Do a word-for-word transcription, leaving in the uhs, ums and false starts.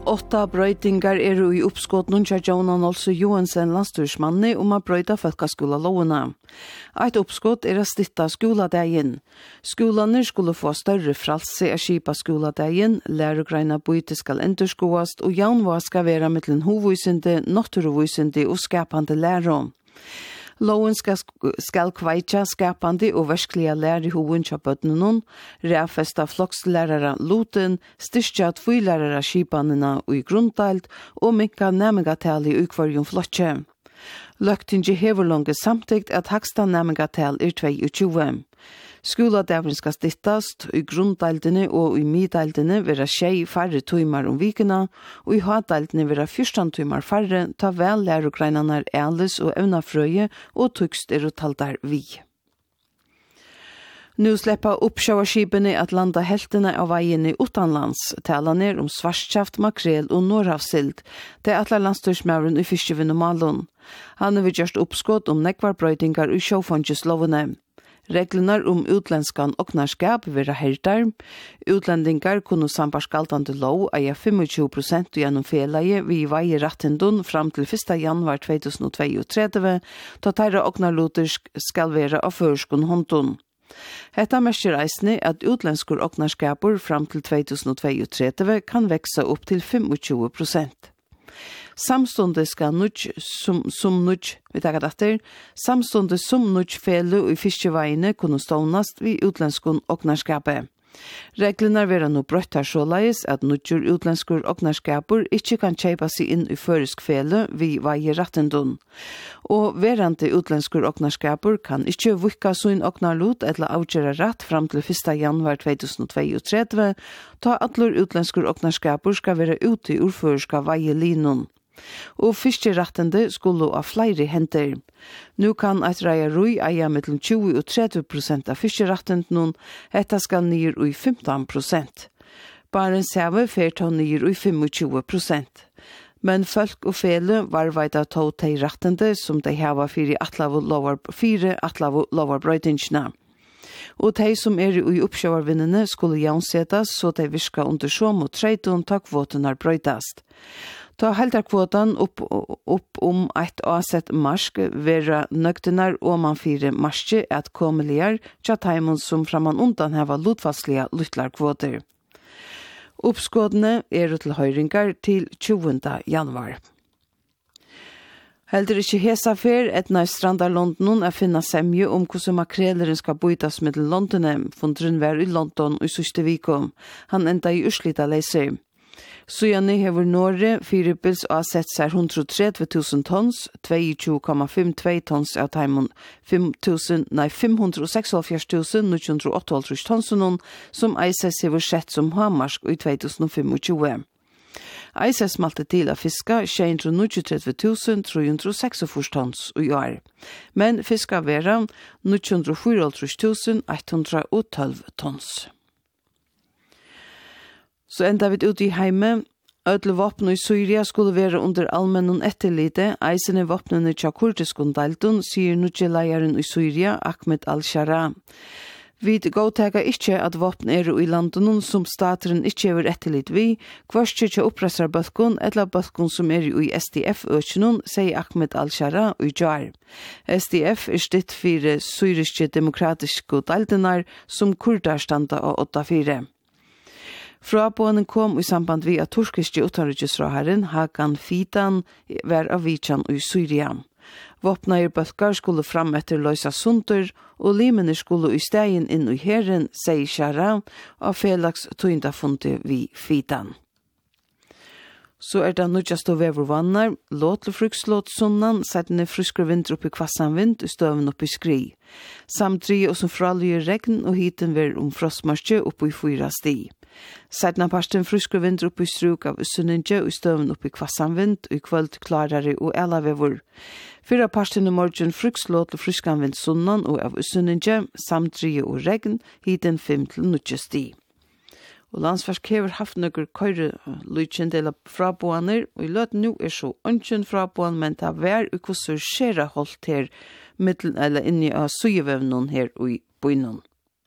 Åtta brøytingar er i oppskott nun kja Jonan Olse Johansen landstyrsmanni om a brøyta folkaskola lovuna. Eit oppskott er a stitta skoladegin. Skolaner skulle få større fralse a skipa skoladegin, lærugreina bøyti skal endurskoast og jaunva skal vera mittlen hovvisindi, naturvisindi og skapande læro. Loven skal, skal kveitja skapandi og verskliga lær i hoven kja bøtnunun, ræfesta flokslærara luten, styrkja tvøylærara skipanina og i grunddalt og minka nemigatali i kvarjum flotje. Løgtingi hever longe samtikt at haksta nemigatal er tjueogtjúgu. Skoladævren skal stittast, i grunddaldene og i midaldene vera tjei færre tøymar om vikina, og i hadaldene vera fjortan tøymar færre, ta vel lærugreinanar æles og evnafrøye og tugst er utaldar vi. Nu släppa uppsjøvarskipene at landa heltene av veiene utanlands, tala ner om svarskjaft, makrel og norhavsild, det er atla landstyrsmævren i fiskevinn og malun. Han har vi gjørst oppskott om nekvarbrøytingar i sjåfondslovene. Reglerna om utlänskan oknarskap vera hertar. Utlendingar kunne sambarskaltande lov eia tjúgu prosent gjennom felaie vi veie rattendun fram til første januar tjueogtjúgu, da teira oknarluter skal vera av førskun håndun. Hetta mestir eisne at utlenskur oknarskapur fram til tjueogtjúgu kan veksa opp til tjúgu prosent. Samstundes skal nudj som, som nudj, vi takkar datter, samstundes som nudj felu i fiskeveiene kunne stånast vi utlenskun oknarskapet. Reglerna vera no brøttar såleis at nudjur utlenskur oknarskapur ikkje kan kjeipa seg inn i førisk fele vi veie rattendun. Og verande utlenskur oknarskapur kan ikkje vikka sin oknarlut eller avgjera ratt fram til første januar tjueogtjúgu, ta atlur utlenskur oknarskapur skal vera ute ur føriska veie linun. Og fiskerattende skulle av flere henter. Nu kan eit reiarui eia mellom tjúgu og tretti prosent av fiskerattenden, etta skal nir i femtan prosent. Baren seve fyrta nir i tjúgu prosent. Men folk og fele varvaita tog tei rattende som de hava fire atlavu lovar, fire atlavu lovarbrøytingina. Og de som er i oppsjøvarvinnene skulle jaunsetas så de virka under så mot treitun takk våtenar brøytast. Ta heldar kvotan upp, upp om eit asett marsk vera nøgtenar og man fire marske at komelier tja taimon som framan undan heva lutfastliga luttlar kvoter. Uppskådene er til høyringar til tjuende januar. Heldur ikkje hesa fer etna i strandar London er finna semje om hvordan makreleren skal bytas med London, fundren var i London i syste viko. Han enda i urslita leiser. Sujani hever Norge fire bils og sett seg hundre og tretti tusen tons, tjueogtjúgu komma femtiotvå tons av taimon fem hundre og seksoghalvfjerds tusen ni hundre og åttaoghálvtrýss tonsen som I C S hever sett som hamarsk i tjueogtjúgu. I C S smalte til av fiska sju hundre og níggjuogtretivu tusen tre hundre og seksogfjøruti tons i år, men fiska vera ni hundre og fjöruoghálvtrýss tusen eitt hundrað og tólv tons. Så enda vi ute i heime. Ødle våpen i Syria skulle være under allmennon etterlite. Eisene våpnene tja kurdiskun daltun, sier nudjeleieren i Syria, Ahmed al-Shara. Vi godtega ikkje at våpen er i landunum som stateren ikkje er etterlit vi, kvarskje tja oppressar bøtkun, etla bøtkun som er i S D F-økjenun, sier Ahmed al-Shara i jar. S D F er stitt fire syriske demokratiske daltenar som kurdar standa og åtta fire. Frabånen kom i samband vi at turkiske utanriksrådherren Hakan Fidan var av Vichan i Syria. Våpnair bøtkar skulle fram etter løysa sunter, og limene skulle i stegen inn i herren, sier Shara, av Felix tøyndafunte vi Fidan. Så er det nødjast å vever vannar, låtle frukslåt sunnan, settene friskere vinter oppi kvassan vind, og støven oppi skri. Samtri og som frallige regn, og hiten ver om frostmarsje oppi fyra sti. Settene parsten friskere vinter oppi struk av ussunninje, og støven oppi kvassan vind, og i kvöld klarare og elavever. Fyra parsten i morgen frukslåt og friskan vind sunnan, og av ussunninje, samtri og regn, hiten fem til nødje sti. Og landsverk hever haft nøkker køyre lydkjent eller frabåaner, og i løten nå er så ønsken frabåan, men det er vær og hvordan skjer holdt her, eller inni av syvevnen her i bøynen.